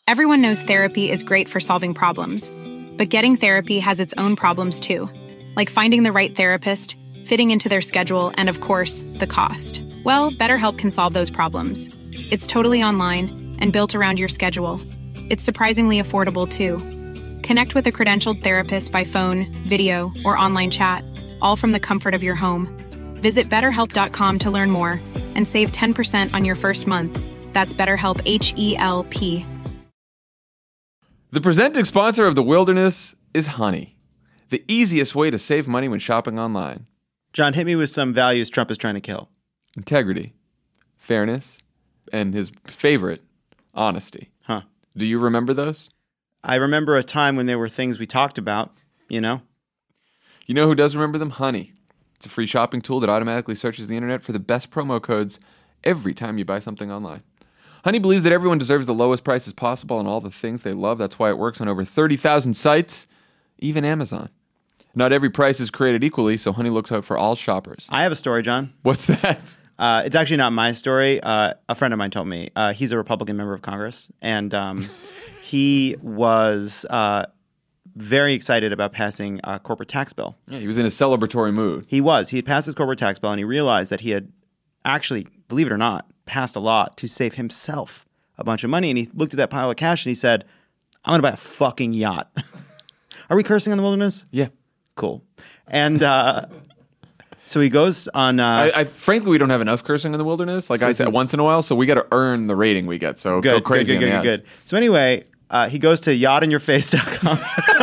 Everyone knows therapy is great for solving problems, but getting therapy has its own problems too, like finding the right therapist, fitting into their schedule, and of course, the cost. Well, BetterHelp can solve those problems. It's totally online and built around your schedule. It's surprisingly affordable too. Connect with a credentialed therapist by phone, video, or online chat, all from the comfort of your home. Visit BetterHelp.com to learn more and save 10% on your first month. That's BetterHelp, H-E-L-P. The presenting sponsor of The Wilderness is Honey, the easiest way to save money when shopping online. John, hit me with some values Trump is trying to kill. Integrity, fairness, and his favorite, honesty. Huh. Do you remember those? I remember a time when there were things we talked about, you know? You know who does remember them? Honey. It's a free shopping tool that automatically searches the internet for the best promo codes every time you buy something online. Honey believes that everyone deserves the lowest prices possible on all the things they love. That's why it works on over 30,000 sites, even Amazon. Not every price is created equally, so Honey looks out for all shoppers. I have a story, John. What's that? It's actually not my story. A friend of mine told me. He's a Republican member of Congress, and he was very excited about passing a corporate tax bill. Yeah, he was in a celebratory mood. He was. He had passed his corporate tax bill, and he realized that he had actually, believe it or not, passed a law to save himself a bunch of money. And he looked at that pile of cash, and he said, I'm going to buy a fucking yacht. Are we cursing on The Wilderness? Yeah. Cool. And so he goes on... frankly, we don't have enough cursing in The Wilderness. Like I said, once in a while, so we got to earn the rating we get. So go crazy on the ads. Good. So anyway... he goes to yachtinyourface.com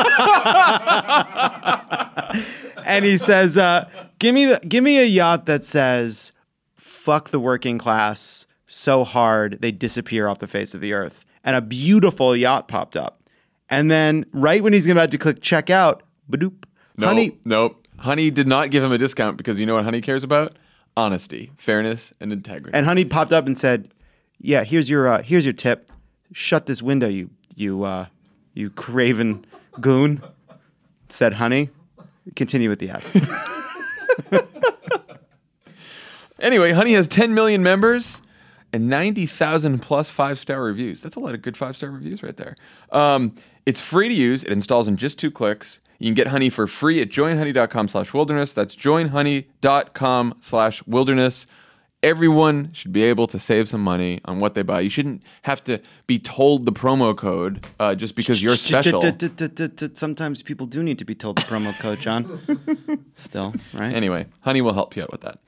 and he says, give me a yacht that says, fuck the working class so hard they disappear off the face of the earth. And a beautiful yacht popped up. And then right when he's about to click checkout, badoop, Nope. Honey did not give him a discount because you know what Honey cares about? Honesty, fairness, and integrity. And Honey popped up and said, yeah, here's your tip. Shut this window, you craven goon, said Honey. Continue with the ad. Anyway, Honey has 10 million members and 90,000 plus 5-star reviews. That's a lot of good 5-star reviews right there. It's free to use. It installs in just 2 clicks. You can get Honey for free at joinhoney.com/wilderness. That's joinhoney.com/wilderness. Everyone should be able to save some money on what they buy. You shouldn't have to be told the promo code just because you're special. Sometimes people do need to be told the promo code, John. Still, right? Anyway, Honey will help you out with that.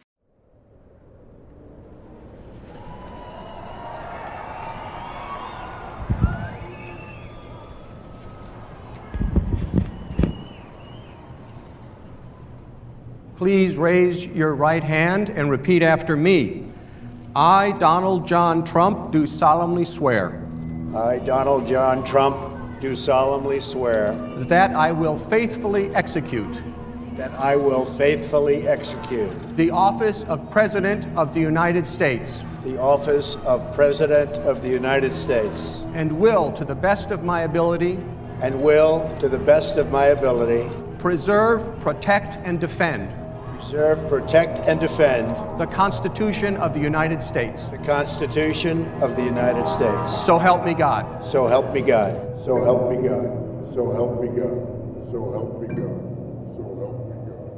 Please raise your right hand and repeat after me. I, Donald John Trump, do solemnly swear. I, Donald John Trump, do solemnly swear. That I will faithfully execute. That I will faithfully execute. The office of President of the United States. The office of President of the United States. And will, to the best of my ability. And will, to the best of my ability. Preserve, protect, and defend. Preserve, protect, and defend. The Constitution of the United States. The Constitution of the United States. So help me God. So help me God. So help me God. So help me God. So help me God. So help me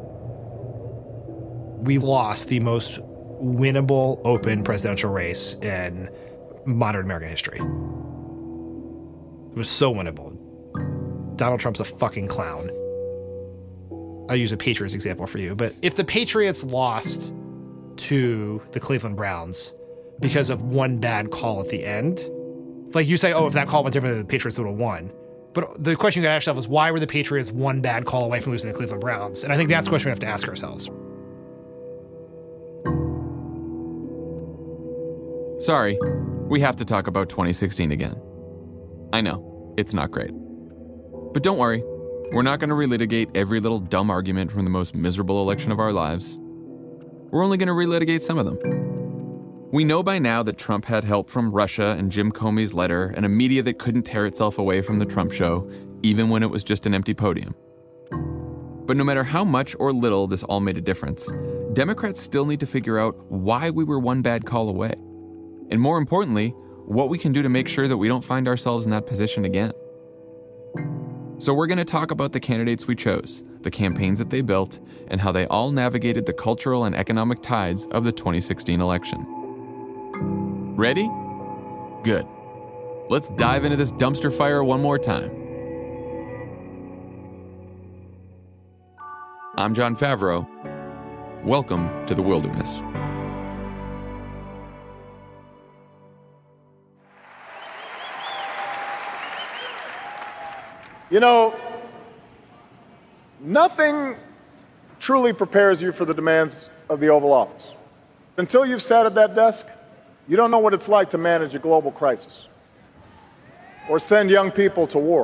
God. We lost the most winnable open presidential race in modern American history. It was so winnable. Donald Trump's a fucking clown. I'll use a Patriots example for you, but if the Patriots lost to the Cleveland Browns because of one bad call at the end, like you say, oh, if that call went differently, the Patriots would have won. But the question you got to ask yourself is, why were the Patriots one bad call away from losing the Cleveland Browns? And I think that's the question we have to ask ourselves. Sorry, we have to talk about 2016 again. I know, it's not great. But don't worry. We're not going to relitigate every little dumb argument from the most miserable election of our lives. We're only going to relitigate some of them. We know by now that Trump had help from Russia and Jim Comey's letter and a media that couldn't tear itself away from the Trump show, even when it was just an empty podium. But no matter how much or little this all made a difference, Democrats still need to figure out why we were one bad call away. And more importantly, what we can do to make sure that we don't find ourselves in that position again. So we're going to talk about the candidates we chose, the campaigns that they built, and how they all navigated the cultural and economic tides of the 2016 election. Ready? Good. Let's dive into this dumpster fire one more time. I'm Jon Favreau. Welcome to the wilderness. You know, nothing truly prepares you for the demands of the Oval Office. Until you've sat at that desk, you don't know what it's like to manage a global crisis or send young people to war.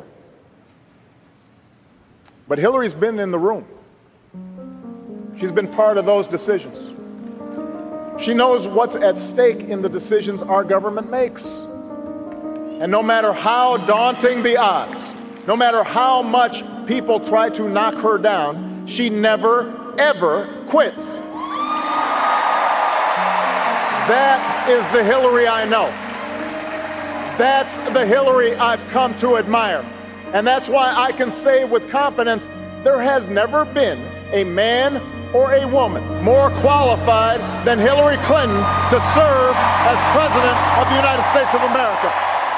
But Hillary's been in the room. She's been part of those decisions. She knows what's at stake in the decisions our government makes. And no matter how daunting the odds, no matter how much people try to knock her down, she never, ever quits. That is the Hillary I know. That's the Hillary I've come to admire. And that's why I can say with confidence, there has never been a man or a woman more qualified than Hillary Clinton to serve as President of the United States of America.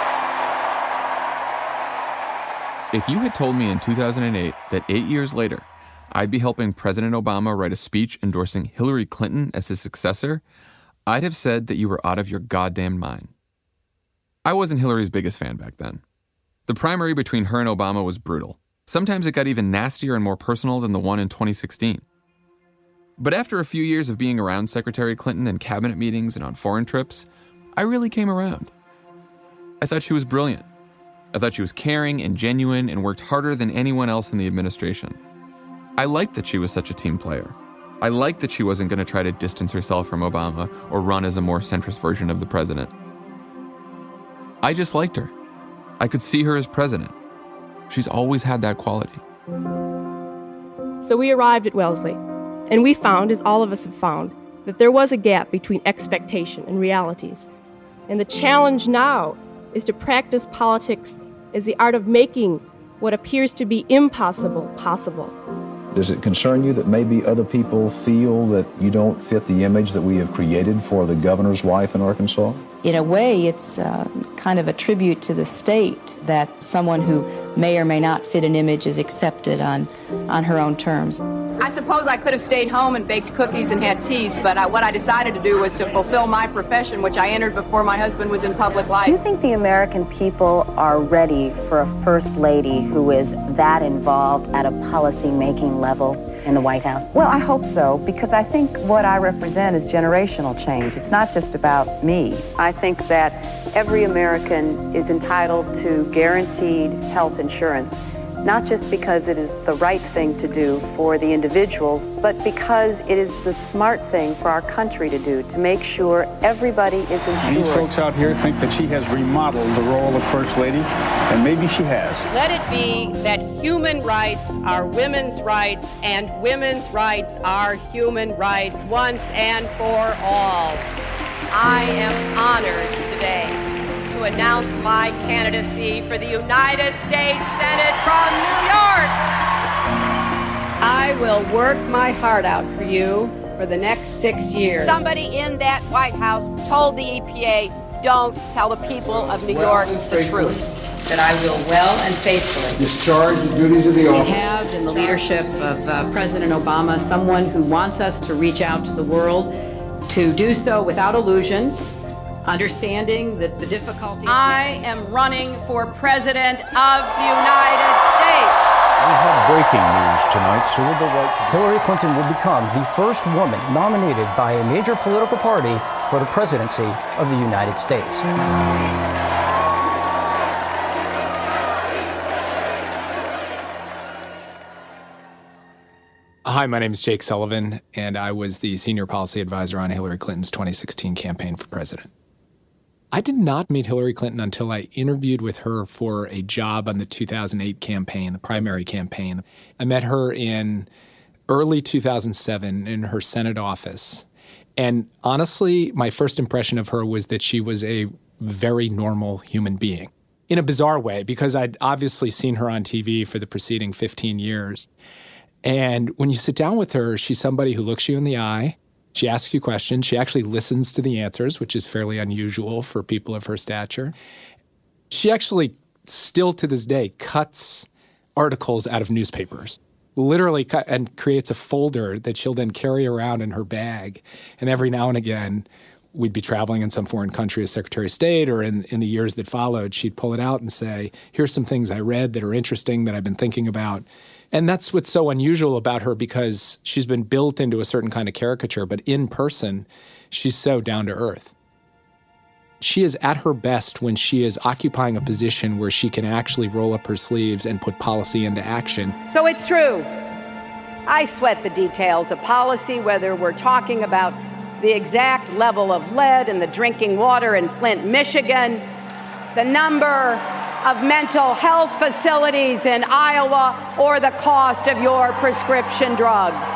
If you had told me in 2008 that 8 years later, I'd be helping President Obama write a speech endorsing Hillary Clinton as his successor, I'd have said that you were out of your goddamn mind. I wasn't Hillary's biggest fan back then. The primary between her and Obama was brutal. Sometimes it got even nastier and more personal than the one in 2016. But after a few years of being around Secretary Clinton in cabinet meetings and on foreign trips, I really came around. I thought she was brilliant. I thought she was caring and genuine and worked harder than anyone else in the administration. I liked that she was such a team player. I liked that she wasn't going to try to distance herself from Obama or run as a more centrist version of the president. I just liked her. I could see her as president. She's always had that quality. So we arrived at Wellesley, and we found, as all of us have found, that there was a gap between expectation and realities. And the challenge now is to practice politics as the art of making what appears to be impossible possible. Does it concern you that maybe other people feel that you don't fit the image that we have created for the governor's wife in Arkansas? In a way, it's kind of a tribute to the state that someone who may or may not fit an image is accepted on her own terms. I suppose I could have stayed home and baked cookies and had teas, but what I decided to do was to fulfill my profession, which I entered before my husband was in public life. Do you think the American people are ready for a first lady who is that involved at a policy-making level in the White House? Well, I hope so, because I think what I represent is generational change. It's not just about me. I think that every American is entitled to guaranteed health insurance, not just because it is the right thing to do for the individuals, but because it is the smart thing for our country to do, to make sure everybody is insured. These folks out here think that she has remodeled the role of First Lady, and maybe she has. Let it be that human rights are women's rights, and women's rights are human rights once and for all. I am honored today to announce my candidacy for the United States Senate from New York. I will work my heart out for you for the next 6 years. Somebody in that White House told the EPA, don't tell the people of New York the truth. That I will well and faithfully discharge the duties of the office. We have in the leadership of President Obama someone who wants us to reach out to the world, to do so without illusions, understanding that the difficulties... I am running for President of the United States. We have breaking news tonight. Cerebral white. Hillary Clinton will become the first woman nominated by a major political party for the presidency of the United States. Hi, my name is Jake Sullivan, and I was the senior policy advisor on Hillary Clinton's 2016 campaign for president. I did not meet Hillary Clinton until I interviewed with her for a job on the 2008 campaign, the primary campaign. I met her in early 2007 in her Senate office. And honestly, my first impression of her was that she was a very normal human being in a bizarre way, because I'd obviously seen her on TV for the preceding 15 years. And when you sit down with her, she's somebody who looks you in the eye. She asks you questions. She actually listens to the answers, which is fairly unusual for people of her stature. She actually, still to this day, cuts articles out of newspapers, literally cut, and creates a folder that she'll then carry around in her bag. And every now and again, we'd be traveling in some foreign country as Secretary of State, or in the years that followed, she'd pull it out and say, here's some things I read that are interesting that I've been thinking about. And that's what's so unusual about her, because she's been built into a certain kind of caricature, but in person, she's so down to earth. She is at her best when she is occupying a position where she can actually roll up her sleeves and put policy into action. So it's true. I sweat the details of policy, whether we're talking about the exact level of lead in the drinking water in Flint, Michigan, the number of mental health facilities in Iowa, or the cost of your prescription drugs.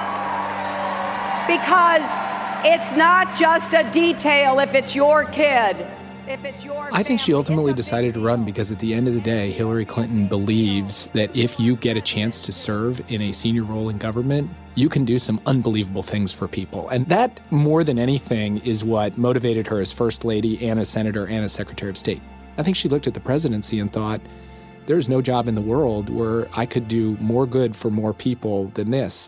Because it's not just a detail if it's your kid. If it's your I think she ultimately decided to run because at the end of the day, Hillary Clinton believes that if you get a chance to serve in a senior role in government, you can do some unbelievable things for people. And that, more than anything, is what motivated her as First Lady and as Senator and as Secretary of State. I think she looked at the presidency and thought, there's no job in the world where I could do more good for more people than this.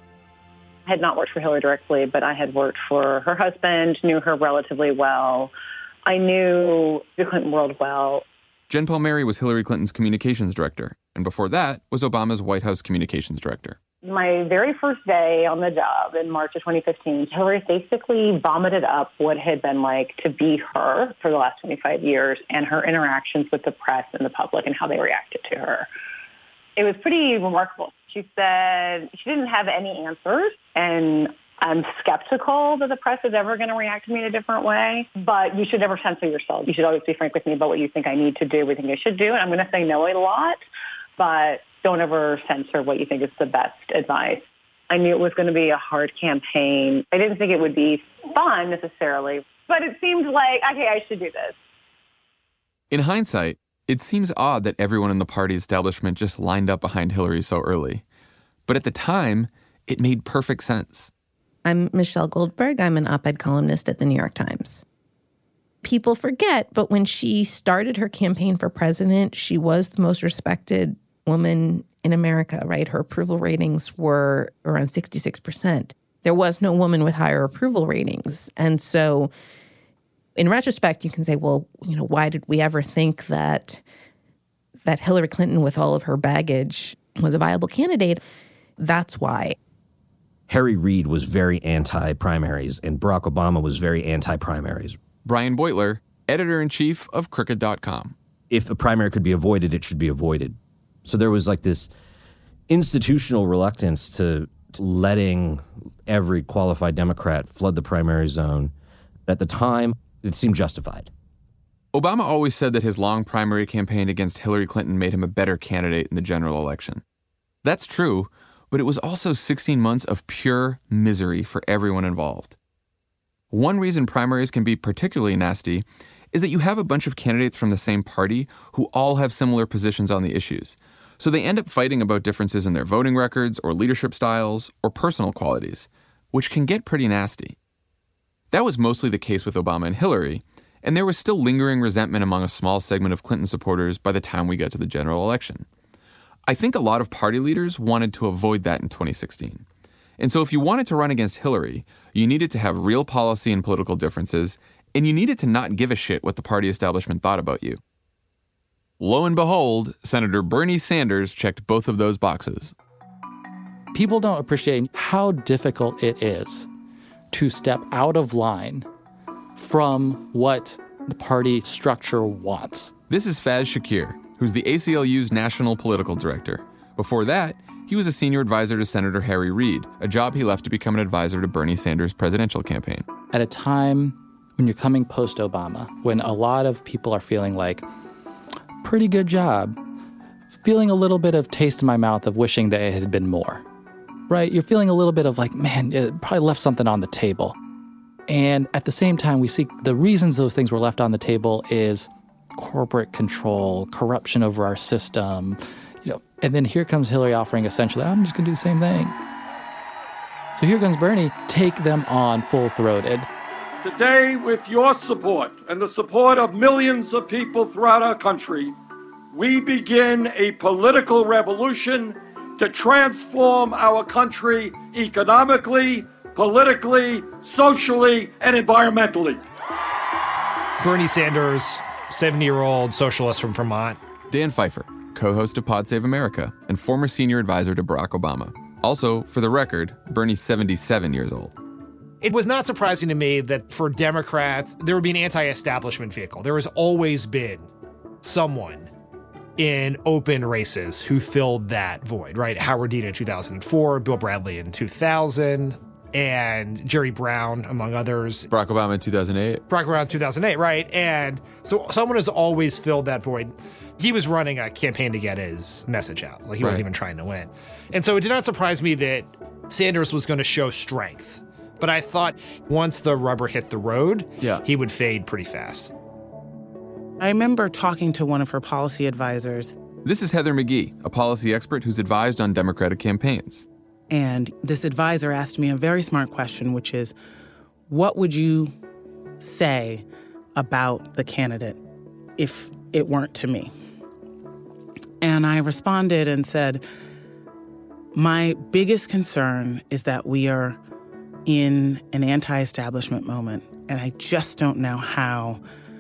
I had not worked for Hillary directly, but I had worked for her husband, knew her relatively well. I knew the Clinton world well. Jen Palmieri was Hillary Clinton's communications director, and before that was Obama's White House communications director. My very first day on the job in March of 2015, Hillary basically vomited up what had been like to be her for the last 25 years and her interactions with the press and the public and how they reacted to her. It was pretty remarkable. She said she didn't have any answers, and I'm skeptical that the press is ever going to react to me in a different way, but you should never censor yourself. You should always be frank with me about what you think I need to do, what you think I should do, and I'm going to say no a lot, but don't ever censor what you think is the best advice. I knew it was going to be a hard campaign. I didn't think it would be fun necessarily, but it seemed like, okay, I should do this. In hindsight, it seems odd that everyone in the party establishment just lined up behind Hillary so early. But at the time, it made perfect sense. I'm Michelle Goldberg. I'm an op-ed columnist at the New York Times. People forget, but when she started her campaign for president, she was the most respected woman in America, right? Her approval ratings were around 66%. There was no woman with higher approval ratings. And so in retrospect, you can say, well, you know, why did we ever think that Hillary Clinton, with all of her baggage, was a viable candidate? That's why. Harry Reid was very anti-primaries, and Barack Obama was very anti-primaries. Brian Beutler, editor-in-chief of Crooked.com. If a primary could be avoided, it should be avoided. So there was like this institutional reluctance to letting every qualified Democrat flood the primary zone. At the time, it seemed justified. Obama always said that his long primary campaign against Hillary Clinton made him a better candidate in the general election. That's true, but it was also 16 months of pure misery for everyone involved. One reason primaries can be particularly nasty is that you have a bunch of candidates from the same party who all have similar positions on the issues. So they end up fighting about differences in their voting records or leadership styles or personal qualities, which can get pretty nasty. That was mostly the case with Obama and Hillary, and there was still lingering resentment among a small segment of Clinton supporters by the time we got to the general election. I think a lot of party leaders wanted to avoid that in 2016. And so if you wanted to run against Hillary, you needed to have real policy and political differences, and you needed to not give a shit what the party establishment thought about you. Lo and behold, Senator Bernie Sanders checked both of those boxes. People don't appreciate how difficult it is to step out of line from what the party structure wants. This is Faz Shakir, who's the ACLU's national political director. Before that, he was a senior advisor to Senator Harry Reid, a job he left to become an advisor to Bernie Sanders' presidential campaign. At a time when you're coming post-Obama, when a lot of people are feeling like, pretty good job, feeling a little bit of taste in my mouth of wishing that it had been more, right? You're feeling a little bit of like, man, it probably left something on the table. And at the same time, we see the reasons those things were left on the table is corporate control, corruption over our system, and then here comes Hillary offering essentially, I'm just going to do the same thing. So here comes Bernie, take them on full-throated. Today, with your support and the support of millions of people throughout our country, we begin a political revolution to transform our country economically, politically, socially, and environmentally. Bernie Sanders, 70-year-old socialist from Vermont. Dan Pfeiffer, co-host of Pod Save America and former senior advisor to Barack Obama. Also, for the record, Bernie's 77 years old. It was not surprising to me that for Democrats, there would be an anti-establishment vehicle. There has always been someone in open races who filled that void, right? Howard Dean in 2004, Bill Bradley in 2000, and Jerry Brown, among others. Barack Obama in 2008. Barack Obama in 2008, right? And so someone has always filled that void. He was running a campaign to get his message out. Like he wasn't even trying to win. And so it did not surprise me that Sanders was going to show strength. But I thought once the rubber hit the road, he would fade pretty fast. I remember talking to one of her policy advisors. This is Heather McGee, a policy expert who's advised on Democratic campaigns. And this advisor asked me a very smart question, which is, what would you say about the candidate if it weren't to me? And I responded and said, my biggest concern is that we are in an anti-establishment moment, and I just don't know how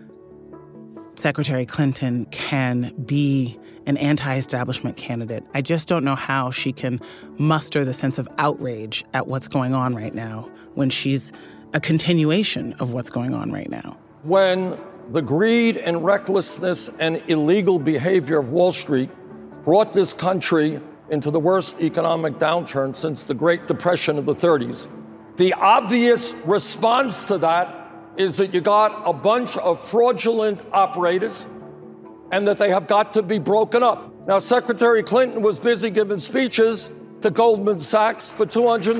Secretary Clinton can be an anti-establishment candidate. I just don't know how she can muster the sense of outrage at what's going on right now when she's a continuation of what's going on right now. When the greed and recklessness and illegal behavior of Wall Street brought this country into the worst economic downturn since the Great Depression of the 30s, the obvious response to that is that you got a bunch of fraudulent operators and that they have got to be broken up. Now, Secretary Clinton was busy giving speeches to Goldman Sachs for $225,000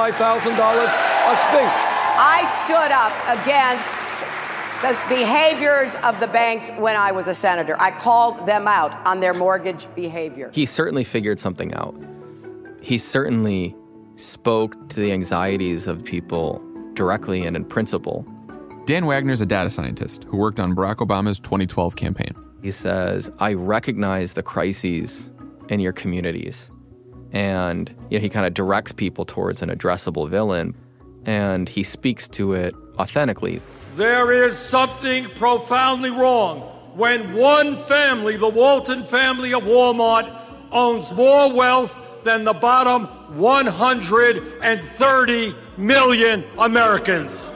a speech. I stood up against the behaviors of the banks when I was a senator. I called them out on their mortgage behavior. He certainly figured something out. He certainly spoke to the anxieties of people directly and in principle. Dan Wagner's a data scientist who worked on Barack Obama's 2012 campaign. He says, I recognize the crises in your communities. And he kind of directs people towards an addressable villain, and he speaks to it authentically. There is something profoundly wrong when one family, the Walton family of Walmart, owns more wealth than the bottom 130 million Americans.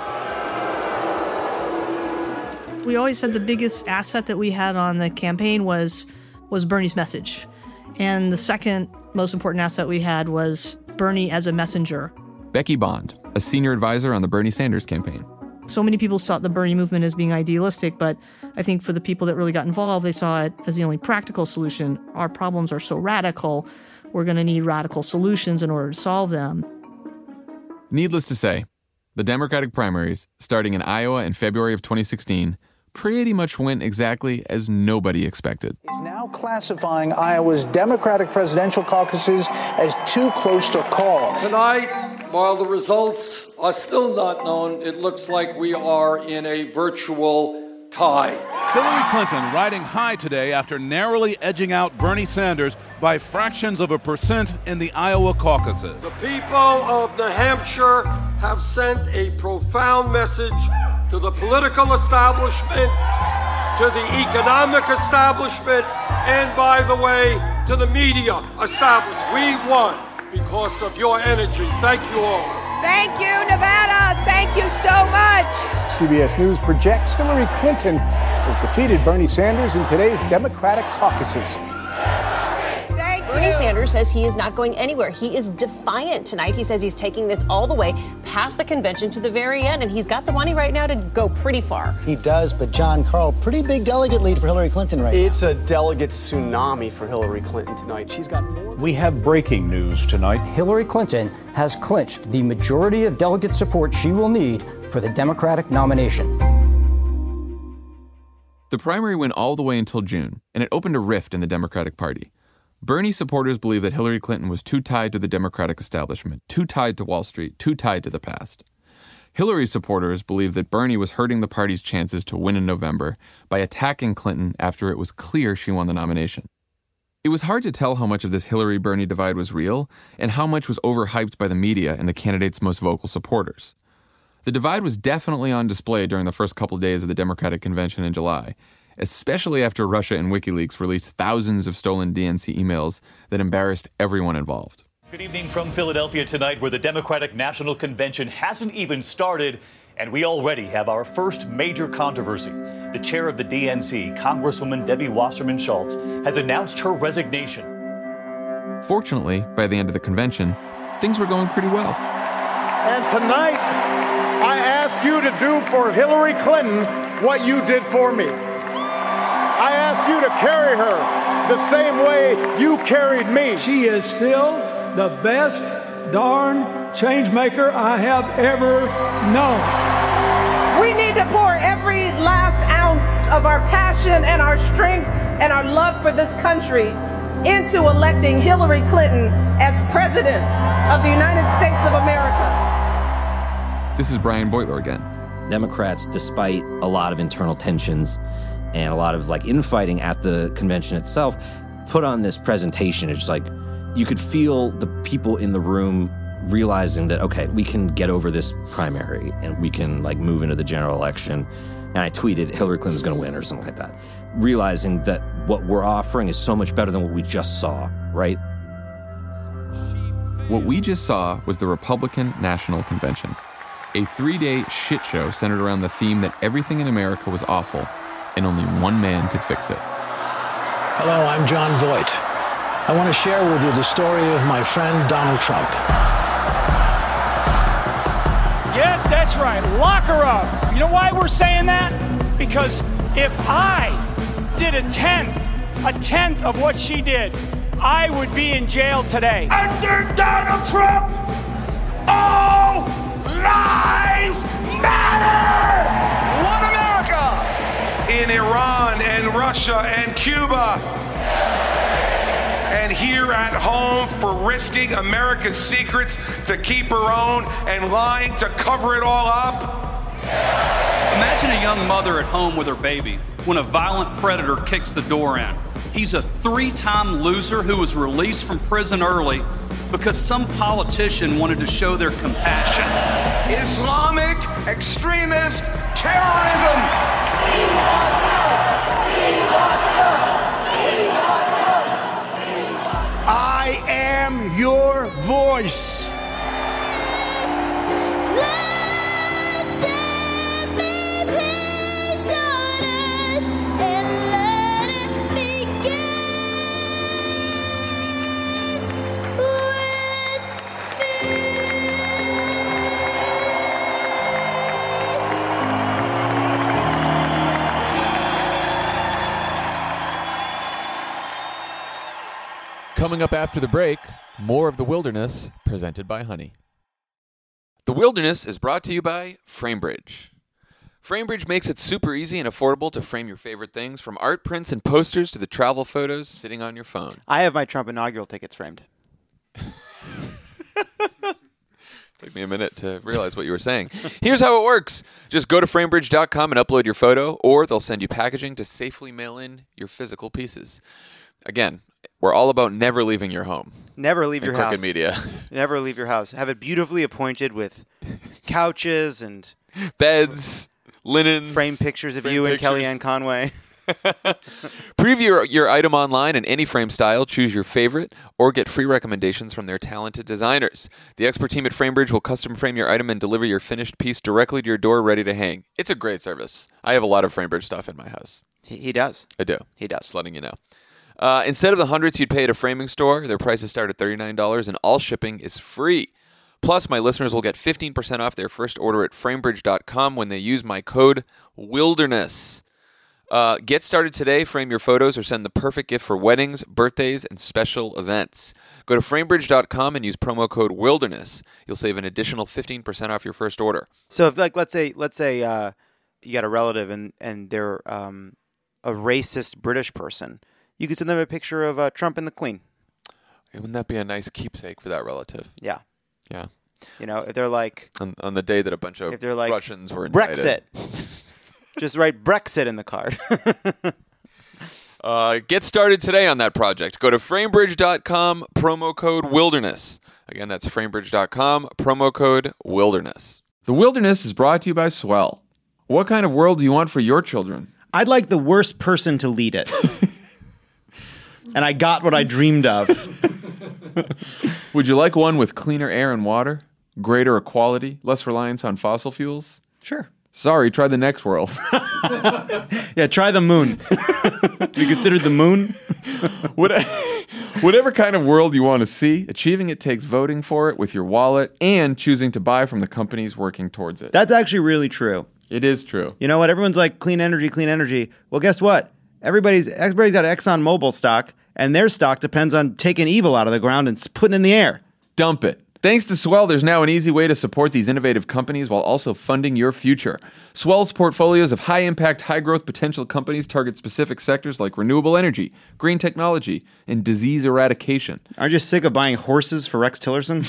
We always said the biggest asset that we had on the campaign was Bernie's message. And the second most important asset we had was Bernie as a messenger. Becky Bond, a senior advisor on the Bernie Sanders campaign. So many people saw the Bernie movement as being idealistic, but I think for the people that really got involved, they saw it as the only practical solution. Our problems are so radical, we're going to need radical solutions in order to solve them. Needless to say, the Democratic primaries, starting in Iowa in February of 2016, pretty much went exactly as nobody expected. Is now classifying Iowa's Democratic presidential caucuses as too close to call. Tonight, while the results are still not known, it looks like we are in a virtual tie. Hillary Clinton riding high today after narrowly edging out Bernie Sanders by fractions of a percent in the Iowa caucuses. The people of New Hampshire have sent a profound message to the political establishment, to the economic establishment, and, by the way, to the media establishment. We won because of your energy. Thank you all. Thank you, Nevada. Thank you so much. CBS News projects Hillary Clinton has defeated Bernie Sanders in today's Democratic caucuses. Thank you. Bernie Sanders says he is not going anywhere. He is defiant tonight. He says he's taking this all the way past the convention to the very end, and he's got the money right now to go pretty far. He does, but John Carl, pretty big delegate lead for Hillary Clinton right now. It's a delegate tsunami for Hillary Clinton tonight. She's got more. We have breaking news tonight. Hillary Clinton has clinched the majority of delegate support she will need for the Democratic nomination. The primary went all the way until June, and it opened a rift in the Democratic Party. Bernie supporters believe that Hillary Clinton was too tied to the Democratic establishment, too tied to Wall Street, too tied to the past. Hillary supporters believe that Bernie was hurting the party's chances to win in November by attacking Clinton after it was clear she won the nomination. It was hard to tell how much of this Hillary-Bernie divide was real and how much was overhyped by the media and the candidate's most vocal supporters. The divide was definitely on display during the first couple days of the Democratic convention in July, especially after Russia and WikiLeaks released thousands of stolen DNC emails that embarrassed everyone involved. Good evening from Philadelphia tonight, where the Democratic National Convention hasn't even started, and we already have our first major controversy. The chair of the DNC, Congresswoman Debbie Wasserman Schultz, has announced her resignation. Fortunately, by the end of the convention, things were going pretty well. And tonight, I ask you to do for Hillary Clinton what you did for me. I ask you to carry her the same way you carried me. She is still the best darn change maker I have ever known. We need to pour every last ounce of our passion and our strength and our love for this country into electing Hillary Clinton as President of the United States of America. This is Brian Beutler again. Democrats, despite a lot of internal tensions and a lot of infighting at the convention itself, put on this presentation. It's like you could feel the people in the room realizing that, okay, we can get over this primary and we can move into the general election. And I tweeted, Hillary Clinton's going to win or something like that. Realizing that what we're offering is so much better than what we just saw, right? What we just saw was the Republican National Convention, a 3-day shit show centered around the theme that everything in America was awful and only one man could fix it. Hello, I'm John Voight. I want to share with you the story of my friend Donald Trump. Yeah, that's right. Lock her up. You know why we're saying that? Because if I did a tenth of what she did, I would be in jail today. Under Donald Trump, all lives matter! One America! In Iran and Russia and Cuba. And here at home for risking America's secrets to keep her own and lying to cover it all up. Imagine a young mother at home with her baby when a violent predator kicks the door in. He's a 3-time loser who was released from prison early because some politician wanted to show their compassion. Islamic extremist terrorism! I am your voice. Coming up after the break, more of The Wilderness, presented by Honey. The Wilderness is brought to you by FrameBridge. FrameBridge makes it super easy and affordable to frame your favorite things, from art prints and posters to the travel photos sitting on your phone. I have my Trump inaugural tickets framed. Took me a minute to realize what you were saying. Here's how it works. Just go to framebridge.com and upload your photo, or they'll send you packaging to safely mail in your physical pieces. Again, we're all about never leaving your home. Never leave your house. Media. Never leave your house. Have it beautifully appointed with couches and beds, linens, framed pictures of you and Kellyanne Conway. Preview your item online in any frame style, choose your favorite, or get free recommendations from their talented designers. The expert team at FrameBridge will custom frame your item and deliver your finished piece directly to your door ready to hang. It's a great service. I have a lot of FrameBridge stuff in my house. He does. I do. He does. Just letting you know. Instead of the hundreds you'd pay at a framing store, their prices start at $39 and all shipping is free. Plus, my listeners will get 15% off their first order at framebridge.com when they use my code WILDERNESS. Get started today, frame your photos, or send the perfect gift for weddings, birthdays, and special events. Go to framebridge.com and use promo code WILDERNESS. You'll save an additional 15% off your first order. So if, like, let's say you got a relative and they're a racist British person, you could send them a picture of Trump and the Queen. Wouldn't that be a nice keepsake for that relative? Yeah. Yeah. You know, if they're like... On the day that a bunch of if they're like, Russians were indicted. Brexit. Just write Brexit in the card. Get started today on that project. Go to framebridge.com, promo code WILDERNESS. Again, that's framebridge.com, promo code WILDERNESS. The Wilderness is brought to you by Swell. What kind of world do you want for your children? I'd like the worst person to lead it. And I got what I dreamed of. Would you like one with cleaner air and water, greater equality, less reliance on fossil fuels? Sure. Sorry, try the next world. Yeah, try the moon. Have you considered the moon? Whatever kind of world you want to see, achieving it takes voting for it with your wallet and choosing to buy from the companies working towards it. That's actually really true. It is true. You know what? Everyone's like, clean energy, clean energy. Well, guess what? Everybody's got ExxonMobil stock, and their stock depends on taking evil out of the ground and putting it in the air. Dump it. Thanks to Swell, there's now an easy way to support these innovative companies while also funding your future. Swell's portfolios of high-impact, high-growth potential companies target specific sectors like renewable energy, green technology, and disease eradication. Aren't you sick of buying horses for Rex Tillerson?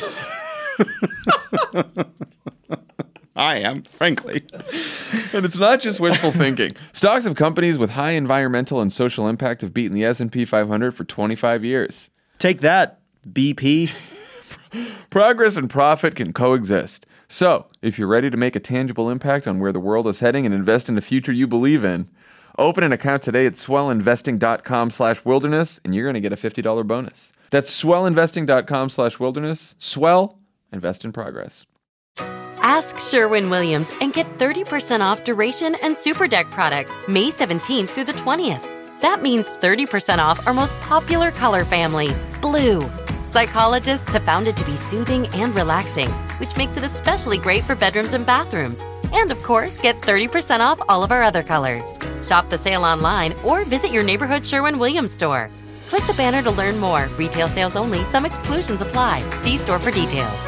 I am, frankly. And it's not just wishful thinking. Stocks of companies with high environmental and social impact have beaten the S&P 500 for 25 years. Take that, BP. Progress and profit can coexist. So, if you're ready to make a tangible impact on where the world is heading and invest in the future you believe in, open an account today at swellinvesting.com/wilderness and you're going to get a $50 bonus. That's swellinvesting.com/wilderness. Swell, invest in progress. Ask Sherwin-Williams and get 30% off Duration and Super Deck products May 17th through the 20th. That means 30% off our most popular color family, blue. Psychologists have found it to be soothing and relaxing, which makes it especially great for bedrooms and bathrooms. And, of course, get 30% off all of our other colors. Shop the sale online or visit your neighborhood Sherwin-Williams store. Click the banner to learn more. Retail sales only. Some exclusions apply. See store for details.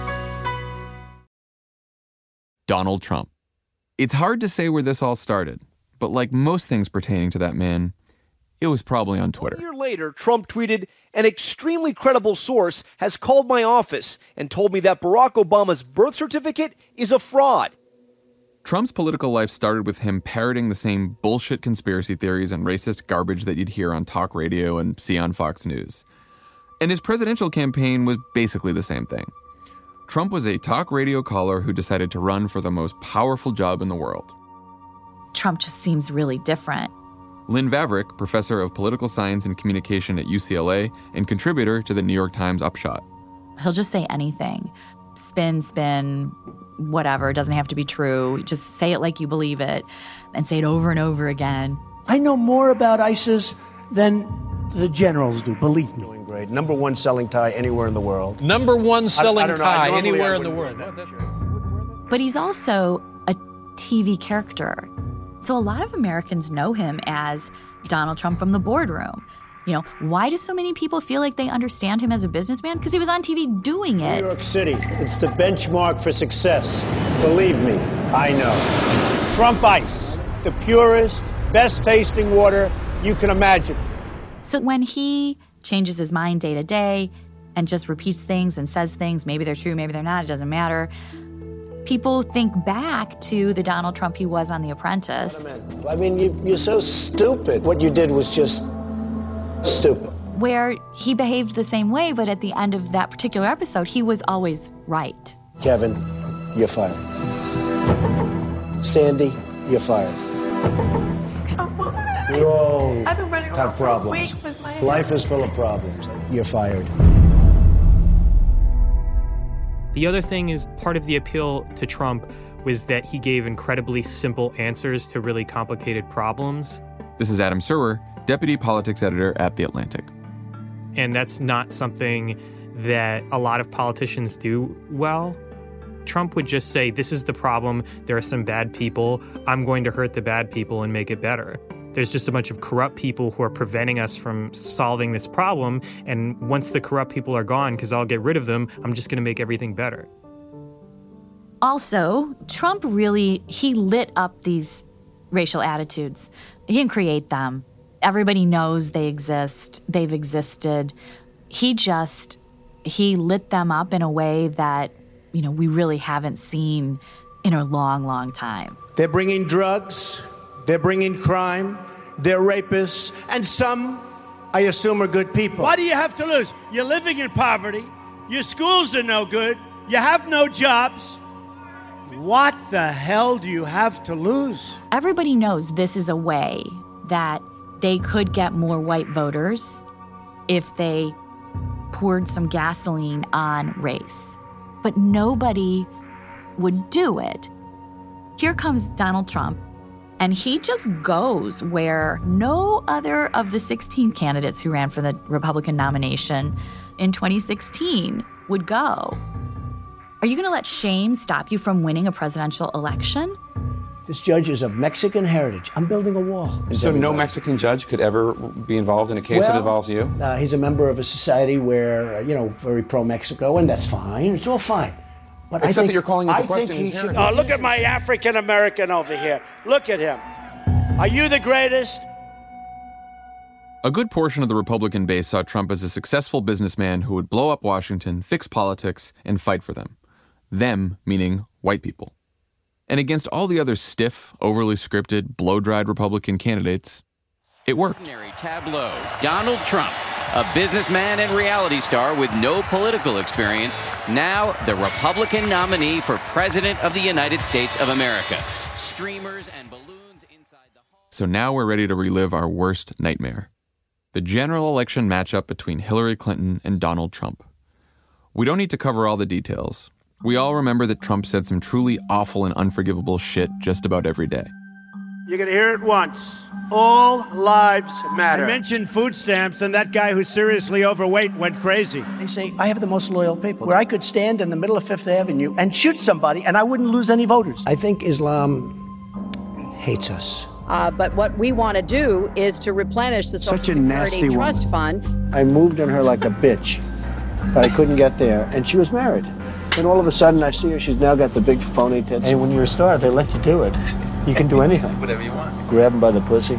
Donald Trump. It's hard to say where this all started, but like most things pertaining to that man, it was probably on Twitter. A year later, Trump tweeted, "An extremely credible source has called my office and told me that Barack Obama's birth certificate is a fraud." Trump's political life started with him parroting the same bullshit conspiracy theories and racist garbage that you'd hear on talk radio and see on Fox News. And his presidential campaign was basically the same thing. Trump was a talk radio caller who decided to run for the most powerful job in the world. Trump just seems really different. Lynn Vavreck, professor of political science and communication at UCLA and contributor to the New York Times Upshot. He'll just say anything. Spin, whatever. It doesn't have to be true. Just say it like you believe it and say it over and over again. I know more about ISIS than the generals do, believe me. Doing great. Number one selling tie anywhere in the world. Number one selling tie anywhere in the world. But he's also a TV character. So a lot of Americans know him as Donald Trump from the boardroom. You know, why do so many people feel like they understand him as a businessman? Because he was on TV doing it. New York City, it's the benchmark for success. Believe me, I know. Trump Ice, the purest, best tasting water you can imagine. So when he changes his mind day to day and just repeats things and says things, maybe they're true, maybe they're not, it doesn't matter, people think back to the Donald Trump he was on The Apprentice. I mean, you're so stupid. What you did was just stupid. Where he behaved the same way, but at the end of that particular episode, he was always right. Kevin, you're fired. Sandy, you're fired. We all have problems. Life is full of problems. You're fired. The other thing is, part of the appeal to Trump was that he gave incredibly simple answers to really complicated problems. This is Adam Serwer, deputy politics editor at The Atlantic. And that's not something that a lot of politicians do well. Trump would just say, this is the problem, there are some bad people, I'm going to hurt the bad people and make it better. There's just a bunch of corrupt people who are preventing us from solving this problem, and once the corrupt people are gone, because I'll get rid of them, I'm just going to make everything better. Also, Trump he lit up these racial attitudes. He didn't create them. Everybody knows they exist. They've existed. He lit them up in a way that, we really haven't seen in a long, long time. They're bringing drugs. They're bringing crime. They're rapists. And some, I assume, are good people. Why do you have to lose? You're living in poverty. Your schools are no good. You have no jobs. What the hell do you have to lose? Everybody knows this is a way that they could get more white voters if they poured some gasoline on race. But nobody would do it. Here comes Donald Trump, and he just goes where no other of the 16 candidates who ran for the Republican nomination in 2016 would go. Are you going to let shame stop you from winning a presidential election? This judge is of Mexican heritage. I'm building a wall. So no Mexican judge could ever be involved in a case that involves you? He's a member of a society where, very pro-Mexico, and that's fine. It's all fine. But Except that you're calling into question his heritage. Look at my African-American over here. Look at him. Are you the greatest? A good portion of the Republican base saw Trump as a successful businessman who would blow up Washington, fix politics, and fight for them. Them meaning white people. And against all the other stiff, overly scripted, blow-dried Republican candidates, it worked. Tableau. Donald Trump, a businessman and reality star with no political experience, now the Republican nominee for President of the United States of America. Streamers and balloons inside the hall. So now we're ready to relive our worst nightmare. The general election matchup between Hillary Clinton and Donald Trump. We don't need to cover all the details. We all remember that Trump said some truly awful and unforgivable shit just about every day. You're going to hear it once. All lives matter. I mentioned food stamps, and that guy who's seriously overweight went crazy. They say, I have the most loyal people, where I could stand in the middle of Fifth Avenue and shoot somebody, and I wouldn't lose any voters. I think Islam hates us. But what we want to do is to replenish the Social Security Trust Fund. I moved on her like a bitch, but I couldn't get there, and she was married. And all of a sudden, I see her. She's now got the big phony tits. And when you're a star, they let you do it. You can do anything. Whatever you want. Grab him by the pussy.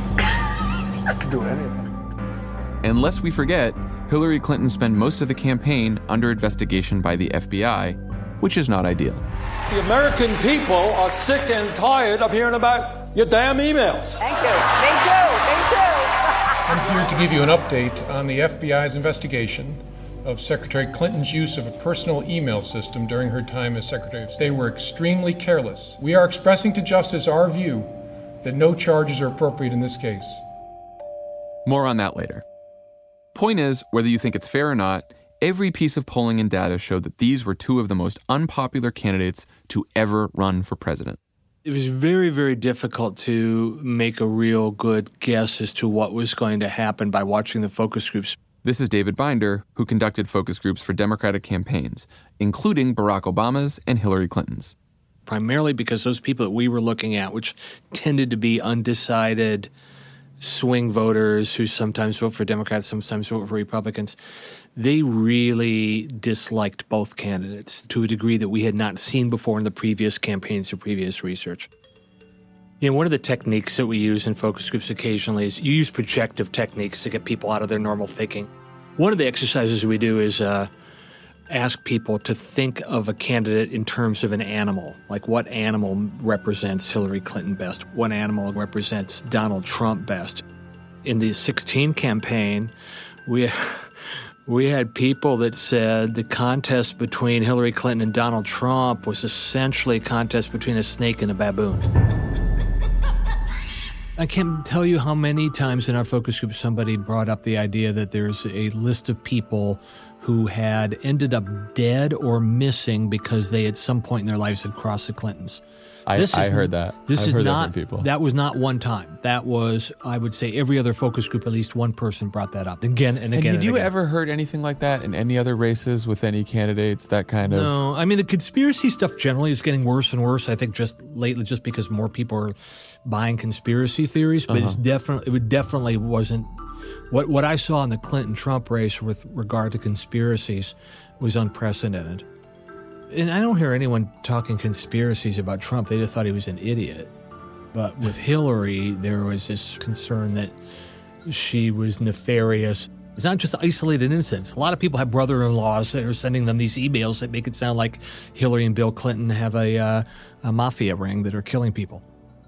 I can do anything. And lest we forget, Hillary Clinton spent most of the campaign under investigation by the FBI, which is not ideal. The American people are sick and tired of hearing about your damn emails. Thank you. Me too. I'm here to give you an update on the FBI's investigation of Secretary Clinton's use of a personal email system during her time as Secretary of State. They were extremely careless. We are expressing to Justice our view that no charges are appropriate in this case. More on that later. Point is, whether you think it's fair or not, every piece of polling and data showed that these were two of the most unpopular candidates to ever run for president. It was very, very difficult to make a real good guess as to what was going to happen by watching the focus groups. This is David Binder, who conducted focus groups for Democratic campaigns, including Barack Obama's and Hillary Clinton's. Primarily because those people that we were looking at, which tended to be undecided swing voters who sometimes vote for Democrats, sometimes vote for Republicans, they really disliked both candidates to a degree that we had not seen before in the previous campaigns or previous research. One of the techniques that we use in focus groups occasionally is you use projective techniques to get people out of their normal thinking. One of the exercises we do is ask people to think of a candidate in terms of an animal, like what animal represents Hillary Clinton best, what animal represents Donald Trump best. In the 2016 campaign, we had people that said the contest between Hillary Clinton and Donald Trump was essentially a contest between a snake and a baboon. I can't tell you how many times in our focus group somebody brought up the idea that there's a list of people who had ended up dead or missing because they at some point in their lives had crossed the Clintons. I heard that. This I've is heard not. that from people. That was not one time. That was, I would say, every other focus group. At least one person brought that up again and again. Had you ever heard anything like that in any other races with any candidates? That kind of. No, I mean the conspiracy stuff generally is getting worse and worse. I think just lately, just because more people are buying conspiracy theories, but it definitely wasn't. What I saw in the Clinton-Trump race with regard to conspiracies was unprecedented. And I don't hear anyone talking conspiracies about Trump. They just thought he was an idiot. But with Hillary, there was this concern that she was nefarious. It's not just isolated incidents. A lot of people have brother-in-laws that are sending them these emails that make it sound like Hillary and Bill Clinton have a mafia ring that are killing people.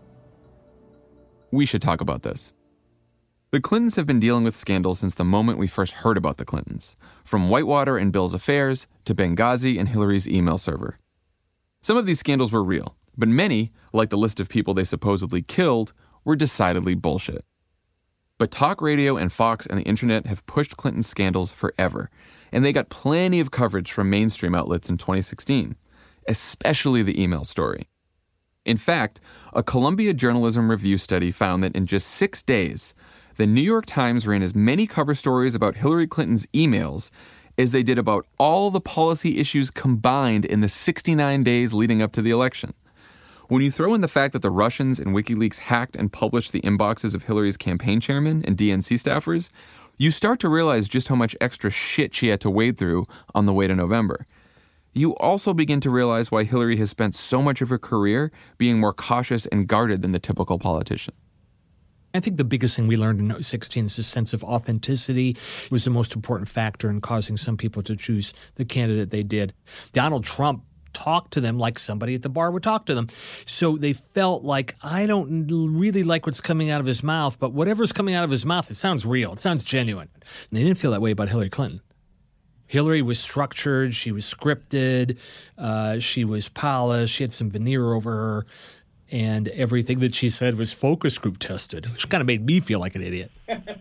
We should talk about this. The Clintons have been dealing with scandals since the moment we first heard about the Clintons, from Whitewater and Bill's affairs to Benghazi and Hillary's email server. Some of these scandals were real, but many, like the list of people they supposedly killed, were decidedly bullshit. But talk radio and Fox and the internet have pushed Clinton's scandals forever, and they got plenty of coverage from mainstream outlets in 2016, especially the email story. In fact, a Columbia Journalism Review study found that in just 6 days, the New York Times ran as many cover stories about Hillary Clinton's emails as they did about all the policy issues combined in the 69 days leading up to the election. When you throw in the fact that the Russians and WikiLeaks hacked and published the inboxes of Hillary's campaign chairman and DNC staffers, you start to realize just how much extra shit she had to wade through on the way to November. You also begin to realize why Hillary has spent so much of her career being more cautious and guarded than the typical politician. I think the biggest thing we learned in 2016 is the sense of authenticity was the most important factor in causing some people to choose the candidate they did. Donald Trump talked to them like somebody at the bar would talk to them. So they felt like, I don't really like what's coming out of his mouth, but whatever's coming out of his mouth, it sounds real. It sounds genuine. And they didn't feel that way about Hillary Clinton. Hillary was structured. She was scripted. She was polished. She had some veneer over her. And everything that she said was focus group tested, which kind of made me feel like an idiot.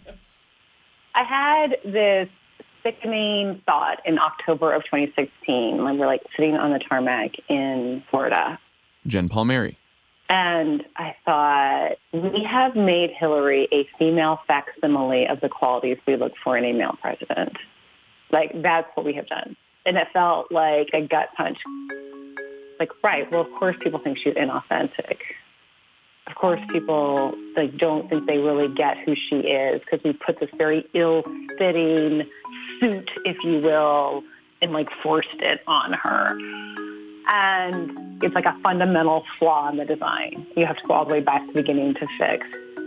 I had this sickening thought in October of 2016 when we're sitting on the tarmac in Florida. Jen Palmieri. And I thought, we have made Hillary a female facsimile of the qualities we look for in a male president. That's what we have done. And it felt like a gut punch. Right, well, of course people think she's inauthentic. Of course people don't think they really get who she is because we put this very ill-fitting suit, if you will, and forced it on her. And it's a fundamental flaw in the design. You have to go all the way back to the beginning to fix.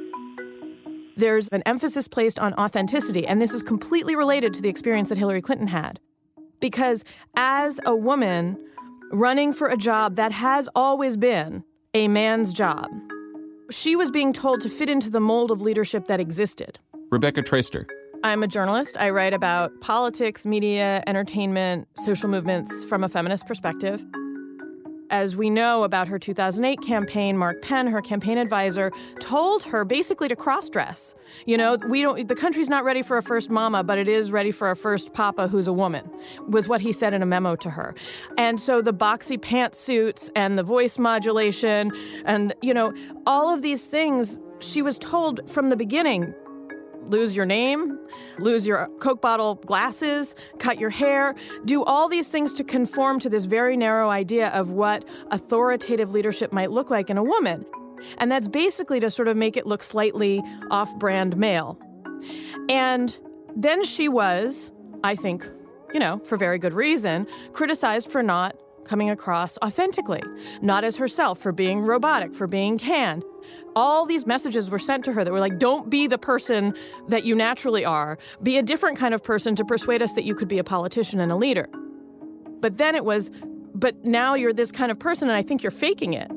There's an emphasis placed on authenticity, and this is completely related to the experience that Hillary Clinton had. Because as a woman running for a job that has always been a man's job, she was being told to fit into the mold of leadership that existed. Rebecca Traister. I'm a journalist. I write about politics, media, entertainment, social movements from a feminist perspective. As we know about her 2008 campaign, Mark Penn, her campaign advisor, told her basically to cross-dress. The country's not ready for a first mama, but it is ready for a first papa who's a woman, was what he said in a memo to her. And so the boxy pantsuits and the voice modulation and, all of these things, she was told from the beginning, lose your name, lose your Coke bottle glasses, cut your hair, do all these things to conform to this very narrow idea of what authoritative leadership might look like in a woman. And that's basically to sort of make it look slightly off-brand male. And then she was, I think, for very good reason, criticized for not coming across authentically, not as herself, for being robotic, for being canned. All these messages were sent to her that were don't be the person that you naturally are. Be a different kind of person to persuade us that you could be a politician and a leader. But then it was, but now you're this kind of person and I think you're faking it.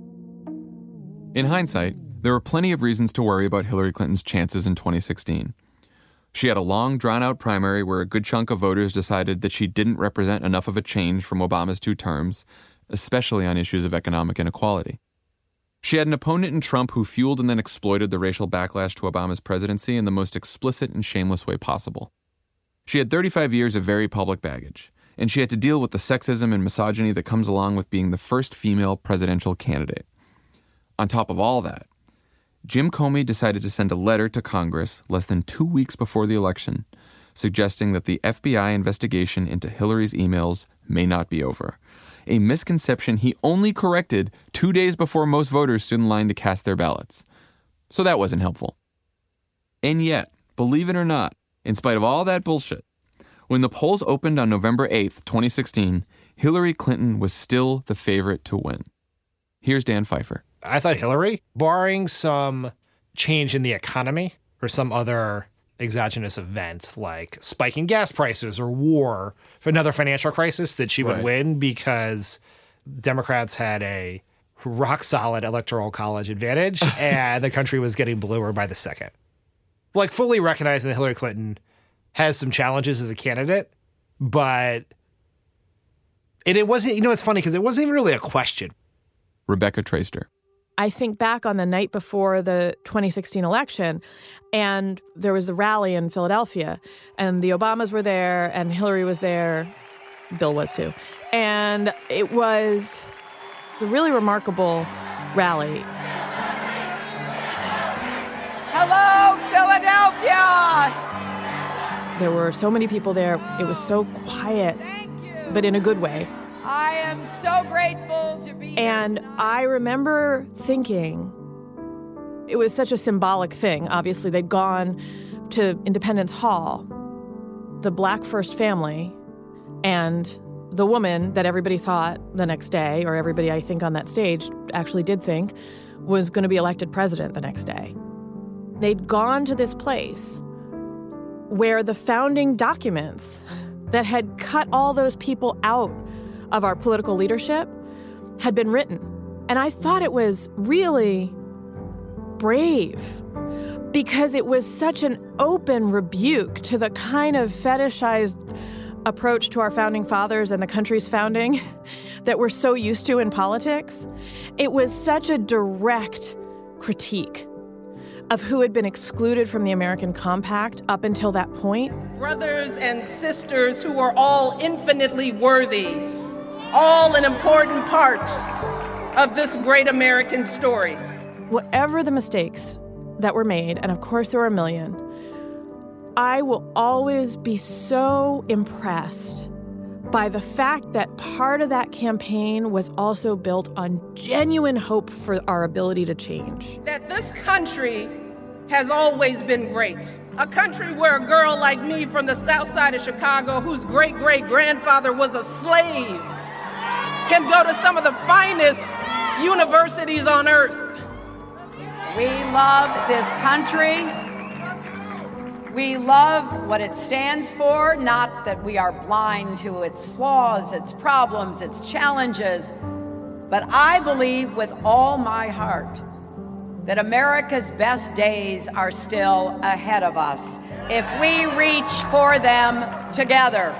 In hindsight, there were plenty of reasons to worry about Hillary Clinton's chances in 2016. She had a long, drawn-out primary where a good chunk of voters decided that she didn't represent enough of a change from Obama's 2 terms, especially on issues of economic inequality. She had an opponent in Trump who fueled and then exploited the racial backlash to Obama's presidency in the most explicit and shameless way possible. She had 35 years of very public baggage, and she had to deal with the sexism and misogyny that comes along with being the first female presidential candidate. On top of all that, Jim Comey decided to send a letter to Congress less than 2 weeks before the election, suggesting that the FBI investigation into Hillary's emails may not be over, a misconception he only corrected 2 days before most voters stood in line to cast their ballots. So that wasn't helpful. And yet, believe it or not, in spite of all that bullshit, when the polls opened on November 8th, 2016, Hillary Clinton was still the favorite to win. Here's Dan Pfeiffer. I thought Hillary, barring some change in the economy or some other exogenous event like spiking gas prices or war, for another financial crisis, that she would win, because Democrats had a rock-solid electoral college advantage and the country was getting bluer by the second. Like, fully recognizing that Hillary Clinton has some challenges as a candidate, but it wasn't, it's funny because it wasn't even really a question. Rebecca Traister. I think back on the night before the 2016 election, and there was a rally in Philadelphia, and the Obamas were there, and Hillary was there. Bill was too. And it was a really remarkable rally. Hello, Philadelphia! There were so many people there. It was so quiet, but in a good way. I am so grateful to be here. And I remember thinking, it was such a symbolic thing. Obviously, they'd gone to Independence Hall, the Black First Family, and the woman that everybody thought the next day, or everybody I think on that stage actually did think, was going to be elected president the next day. They'd gone to this place where the founding documents that had cut all those people out of our political leadership had been written. And I thought it was really brave, because it was such an open rebuke to the kind of fetishized approach to our founding fathers and the country's founding that we're so used to in politics. It was such a direct critique of who had been excluded from the American Compact up until that point. Brothers and sisters who are all infinitely worthy, all an important part of this great American story. Whatever the mistakes that were made, and of course there were a million, I will always be so impressed by the fact that part of that campaign was also built on genuine hope for our ability to change. That this country has always been great. A country where a girl like me from the south side of Chicago, whose great-great-grandfather was a slave, can go to some of the finest universities on earth. We love this country. We love what it stands for, not that we are blind to its flaws, its problems, its challenges, but I believe with all my heart that America's best days are still ahead of us if we reach for them together.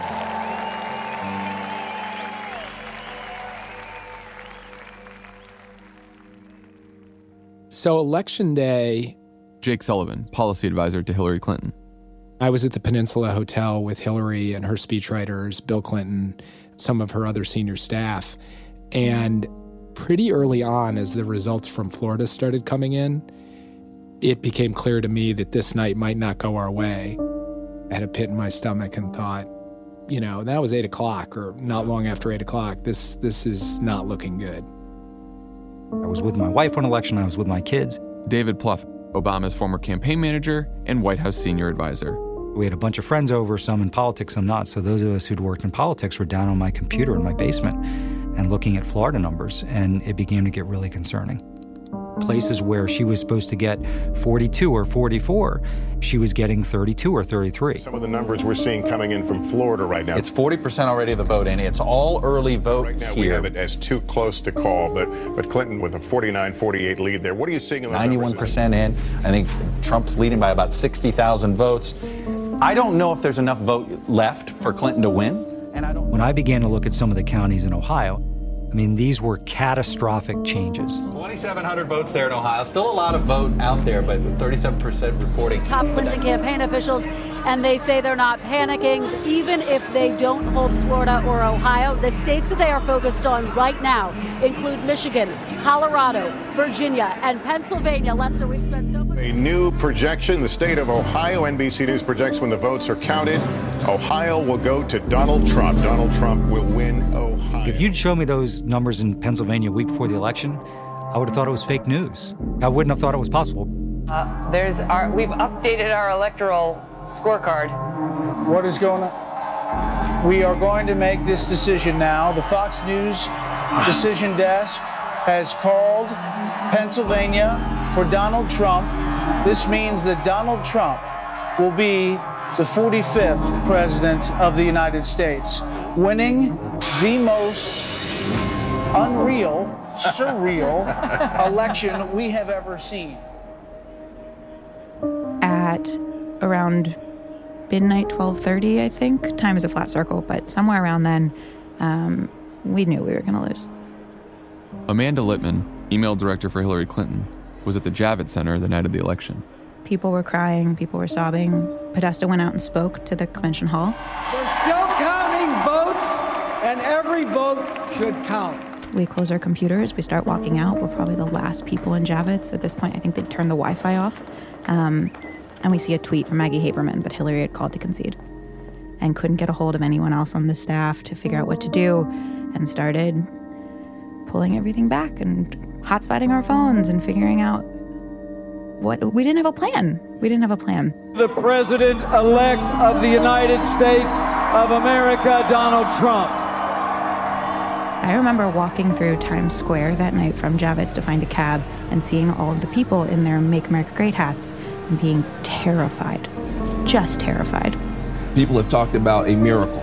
So Election Day... Jake Sullivan, policy advisor to Hillary Clinton. I was at the Peninsula Hotel with Hillary and her speechwriters, Bill Clinton, some of her other senior staff. And pretty early on, as the results from Florida started coming in, it became clear to me that this night might not go our way. I had a pit in my stomach and thought, that was 8 o'clock or not long after 8 o'clock. This is not looking good. I was with my wife on election. I was with my kids. David Plouffe, Obama's former campaign manager and White House senior advisor. We had a bunch of friends over, some in politics, some not. So those of us who'd worked in politics were down on my computer in my basement and looking at Florida numbers, and it began to get really concerning. Places where she was supposed to get 42 or 44, she was getting 32 or 33. Some of the numbers we're seeing coming in from Florida right now. It's 40% already of the vote, Annie. It's all early vote right now. Here. We have it as too close to call, but Clinton with a 49-48 lead there. What are you seeing in those 91% in. I think Trump's leading by about 60,000 votes. I don't know if there's enough vote left for Clinton to win. When I began to look at some of the counties in Ohio, I mean, these were catastrophic changes. 2,700 votes there in Ohio. Still a lot of vote out there, but with 37% reporting. Top Clinton campaign officials, and they say they're not panicking, even if they don't hold Florida or Ohio. The states that they are focused on right now include Michigan, Colorado, Virginia, and Pennsylvania. Lester, we've spent so much... A new projection. The state of Ohio, NBC News projects when the votes are counted, Ohio will go to Donald Trump. Donald Trump will win Ohio. If you'd show me those numbers in Pennsylvania a week before the election, I would have thought it was fake news. I wouldn't have thought it was possible. We've updated our electoral scorecard. What is going on? We are going to make this decision now. The Fox News decision desk has called Pennsylvania for Donald Trump. This means that Donald Trump will be the 45th president of the United States, winning the most unreal, surreal election we have ever seen. At around midnight, 12:30, I think. Time is a flat circle, but somewhere around then, we knew we were going to lose. Amanda Littman, email director for Hillary Clinton, was at the Javits Center the night of the election. People were crying, people were sobbing. Podesta went out and spoke to the convention hall. We're still counting votes, and every vote should count. We close our computers, we start walking out. We're probably the last people in Javits. At this point, I think they'd turned the Wi-Fi off. And we see a tweet from Maggie Haberman, but Hillary had called to concede and couldn't get a hold of anyone else on the staff to figure out what to do, and started pulling everything back and hotspotting our phones and figuring out we didn't have a plan. The President-elect of the United States of America, Donald Trump. I remember walking through Times Square that night from Javits to find a cab and seeing all of the people in their Make America Great hats and being terrified, just terrified. People have talked about a miracle.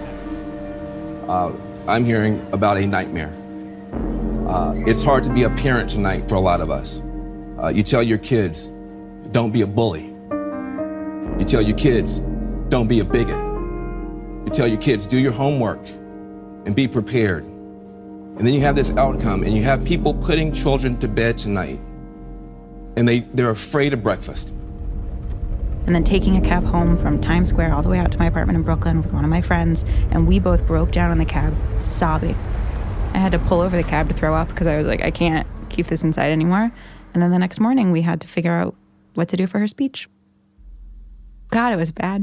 I'm hearing about a nightmare. It's hard to be a parent tonight for a lot of us. You tell your kids, don't be a bully. You tell your kids, don't be a bigot. You tell your kids, do your homework and be prepared. And then you have this outcome, and you have people putting children to bed tonight, and they're afraid of breakfast. And then taking a cab home from Times Square all the way out to my apartment in Brooklyn with one of my friends, and we both broke down in the cab, sobbing. I had to pull over the cab to throw up because I was like, I can't keep this inside anymore. And then the next morning, we had to figure out what to do for her speech. God, it was bad.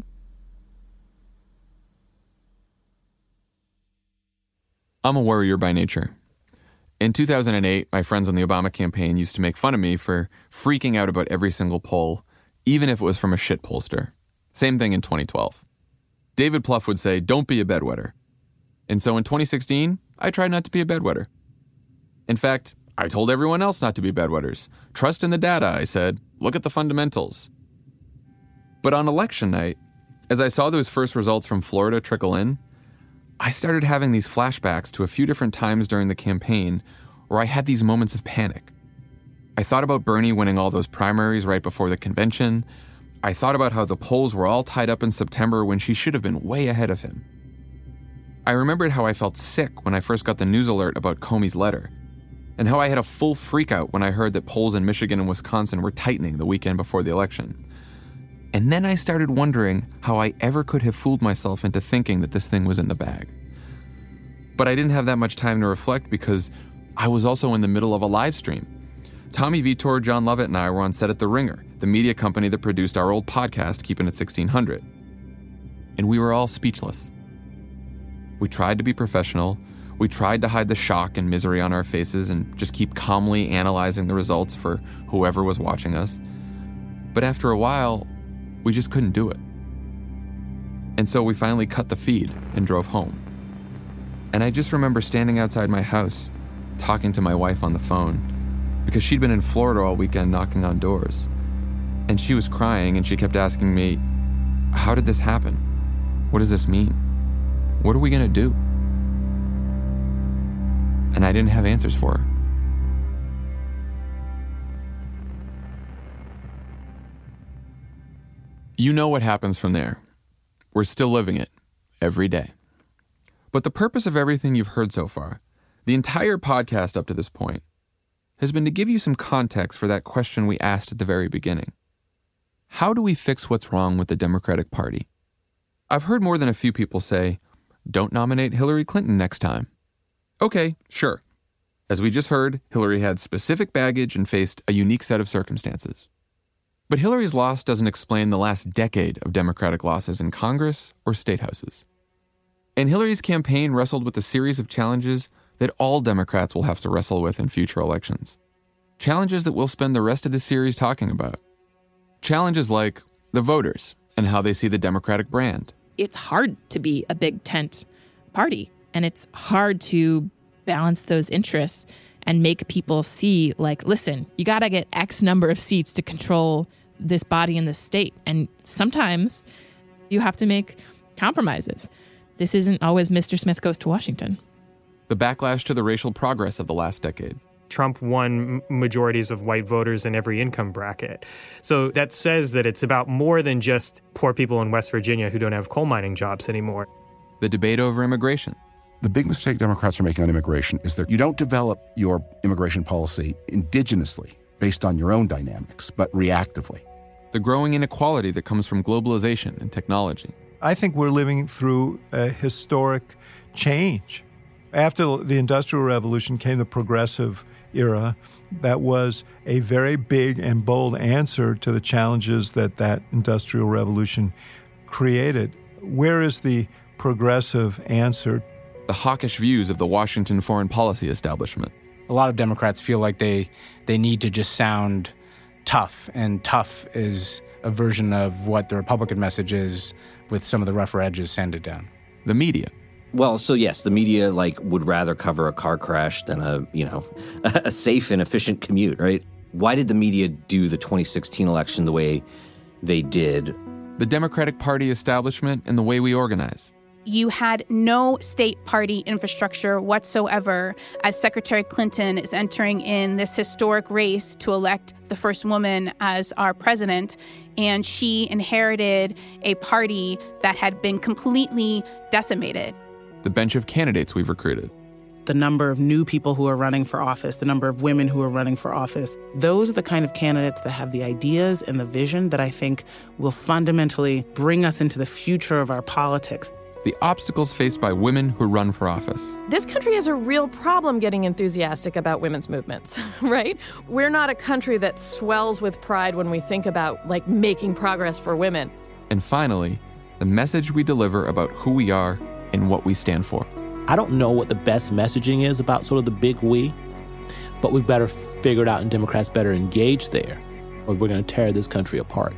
I'm a worrier by nature. In 2008, my friends on the Obama campaign used to make fun of me for freaking out about every single poll, even if it was from a shit pollster. Same thing in 2012. David Plouffe would say, don't be a bedwetter. And so in 2016, I tried not to be a bedwetter. In fact, I told everyone else not to be bedwetters. Trust in the data, I said. Look at the fundamentals. But on election night, as I saw those first results from Florida trickle in, I started having these flashbacks to a few different times during the campaign where I had these moments of panic. I thought about Bernie winning all those primaries right before the convention. I thought about how the polls were all tied up in September when she should have been way ahead of him. I remembered how I felt sick when I first got the news alert about Comey's letter, and how I had a full freakout when I heard that polls in Michigan and Wisconsin were tightening the weekend before the election. And then I started wondering how I ever could have fooled myself into thinking that this thing was in the bag. But I didn't have that much time to reflect because I was also in the middle of a live stream. Tommy Vitor, John Lovett, and I were on set at The Ringer, the media company that produced our old podcast, Keeping It 1600. And we were all speechless. We tried to be professional. We tried to hide the shock and misery on our faces and just keep calmly analyzing the results for whoever was watching us. But after a while, we just couldn't do it. And so we finally cut the feed and drove home. And I just remember standing outside my house, talking to my wife on the phone, because she'd been in Florida all weekend knocking on doors. And she was crying, and she kept asking me, how did this happen? What does this mean? What are we gonna do? And I didn't have answers for her. You know what happens from there. We're still living it every day. But the purpose of everything you've heard so far, The entire podcast up to this point has been to give you some context for that question we asked at the very beginning. How do we fix what's wrong with the Democratic Party? I've heard more than a few people say, don't nominate Hillary Clinton next time. Okay, sure. As we just heard, Hillary had specific baggage and faced a unique set of circumstances. But Hillary's loss doesn't explain the last decade of Democratic losses in Congress or state houses. And Hillary's campaign wrestled with a series of challenges that all Democrats will have to wrestle with in future elections. Challenges that we'll spend the rest of this series talking about. Challenges like the voters and how they see the Democratic brand. It's hard to be a big tent party, and it's hard to balance those interests and make people see, like, listen, you got to get X number of seats to control this body in the state. And sometimes you have to make compromises. This isn't always Mr. Smith goes to Washington. The backlash to the racial progress of the last decade. Trump won majorities of white voters in every income bracket. So that says that it's about more than just poor people in West Virginia who don't have coal mining jobs anymore. The debate over immigration. The big mistake Democrats are making on immigration is that you don't develop your immigration policy indigenously based on your own dynamics, but reactively. The growing inequality that comes from globalization and technology. I think we're living through a historic change. After the Industrial Revolution came the Progressive era. That was a very big and bold answer to the challenges that Industrial Revolution created. Where is the progressive answer? The hawkish views of the Washington foreign policy establishment. A lot of Democrats feel like they need to just sound tough, and tough is a version of what the Republican message is, with some of the rougher edges sanded down. The media. Well, so yes, the media would rather cover a car crash than a safe and efficient commute, right? Why did the media do the 2016 election the way they did? The Democratic Party establishment and the way we organize. You had no state party infrastructure whatsoever as Secretary Clinton is entering in this historic race to elect the first woman as our president. And she inherited a party that had been completely decimated. The bench of candidates we've recruited. The number of new people who are running for office, the number of women who are running for office. Those are the kind of candidates that have the ideas and the vision that I think will fundamentally bring us into the future of our politics. The obstacles faced by women who run for office. This country has a real problem getting enthusiastic about women's movements, right? We're not a country that swells with pride when we think about, making progress for women. And finally, the message we deliver about who we are and what we stand for. I don't know what the best messaging is about sort of the big we, but we better figure it out, and Democrats better engage there, or we're going to tear this country apart.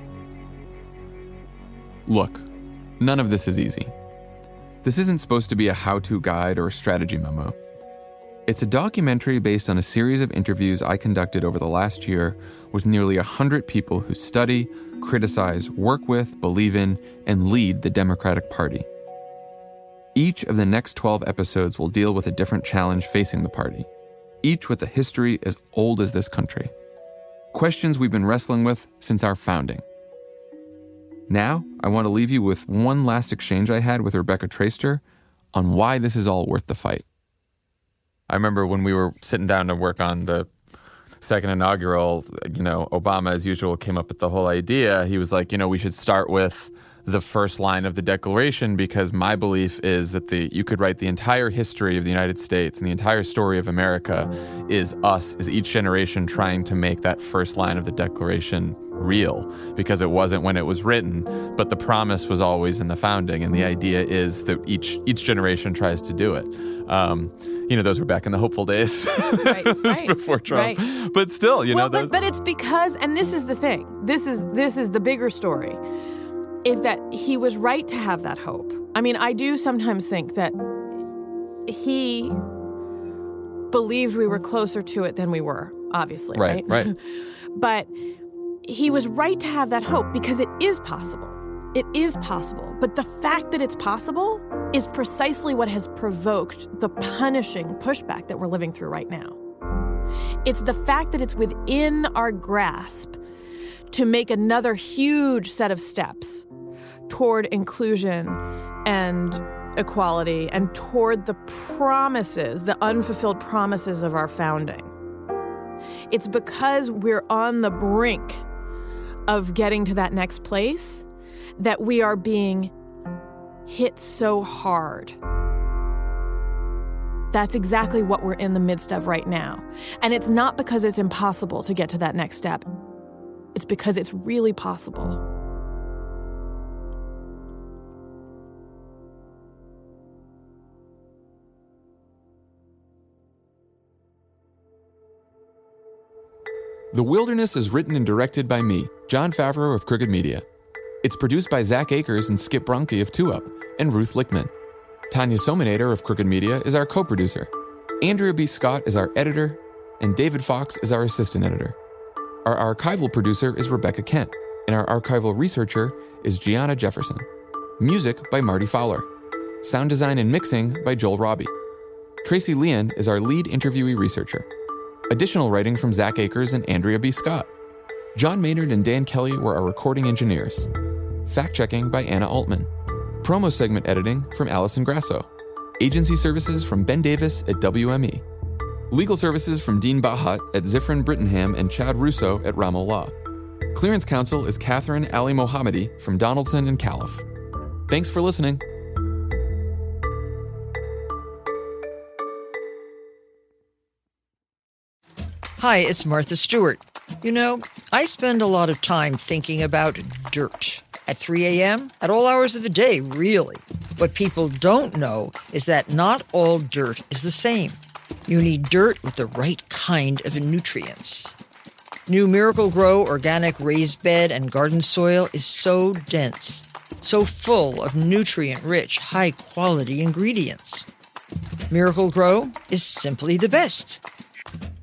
Look, none of this is easy. This isn't supposed to be a how-to guide or a strategy memo. It's a documentary based on a series of interviews I conducted over the last year with nearly 100 people who study, criticize, work with, believe in, and lead the Democratic Party. Each of the next 12 episodes will deal with a different challenge facing the party, each with a history as old as this country. Questions we've been wrestling with since our founding. Now, I want to leave you with one last exchange I had with Rebecca Traister on why this is all worth the fight. I remember when we were sitting down to work on the second inaugural, Obama, as usual, came up with the whole idea. He was like, we should start with the first line of the Declaration, because my belief is that you could write the entire history of the United States and the entire story of America is each generation trying to make that first line of the Declaration real, because it wasn't when it was written, but the promise was always in the founding, and the idea is that each generation tries to do it. Those were back in the hopeful days, right, before Trump. Right. But still, but it's because, and this is the thing, this is the bigger story, is that he was right to have that hope. I mean, I do sometimes think that he believed we were closer to it than we were, obviously, right? Right. But he was right to have that hope because it is possible. It is possible. But the fact that it's possible is precisely what has provoked the punishing pushback that we're living through right now. It's the fact that it's within our grasp to make another huge set of steps toward inclusion and equality and toward the promises, the unfulfilled promises of our founding. It's because we're on the brink of getting to that next place that we are being hit so hard. That's exactly what we're in the midst of right now. And it's not because it's impossible to get to that next step. It's because it's really possible. The Wilderness is written and directed by me, Jon Favreau of Crooked Media. It's produced by Zach Akers and Skip Bronke of 2 Up, and Ruth Lichtman. Tanya Sominator of Crooked Media is our co-producer. Andrea B. Scott is our editor, and David Fox is our assistant editor. Our archival producer is Rebecca Kent, and our archival researcher is Gianna Jefferson. Music by Marty Fowler. Sound design and mixing by Joel Robbie. Tracy Leon is our lead interviewee researcher. Additional writing from Zach Akers and Andrea B. Scott. John Maynard and Dan Kelly were our recording engineers. Fact-checking by Anna Altman. Promo segment editing from Allison Grasso. Agency services from Ben Davis at WME. Legal services from Dean Bahat at Zifrin Brittenham and Chad Russo at Ramo Law. Clearance counsel is Catherine Ali Mohammadi from Donaldson and Califf. Thanks for listening. Hi, it's Martha Stewart. You know, I spend a lot of time thinking about dirt. At 3 a.m., at all hours of the day, really. What people don't know is that not all dirt is the same. You need dirt with the right kind of nutrients. New Miracle-Gro organic raised bed and garden soil is so dense, so full of nutrient-rich, high-quality ingredients. Miracle-Gro is simply the best.